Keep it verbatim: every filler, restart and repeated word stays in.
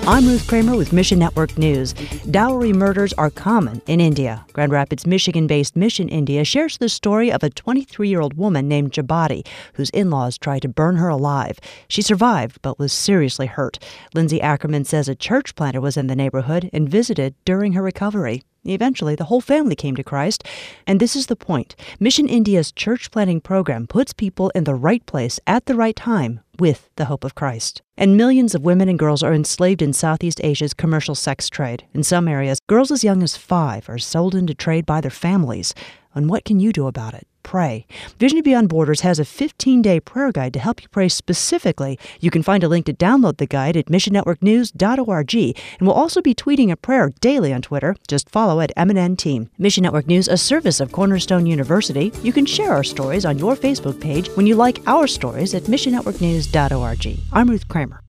I'm Ruth Kramer with Mission Network News. Dowry murders are common in India. Grand Rapids, Michigan-based Mission India shares the story of a twenty-three-year-old woman named Jabati, whose in-laws tried to burn her alive. She survived, but was seriously hurt. Lindsay Ackerman says a church planter was in the neighborhood and visited during her recovery. Eventually, the whole family came to Christ. And this is the point. Mission India's church planting program puts people in the right place at the right time with the hope of Christ. And millions of women and girls are enslaved in Southeast Asia's commercial sex trade. In some areas, girls as young as five are sold into trade by their families. And what can you do about it? Pray. Vision Beyond Borders has a fifteen-day prayer guide to help you pray specifically. You can find a link to download the guide at mission network news dot org. And we'll also be tweeting a prayer daily on Twitter. Just follow at M N N Team. Mission Network News, a service of Cornerstone University. You can share our stories on your Facebook page when you like our stories at mission network news dot org. I'm Ruth Kramer.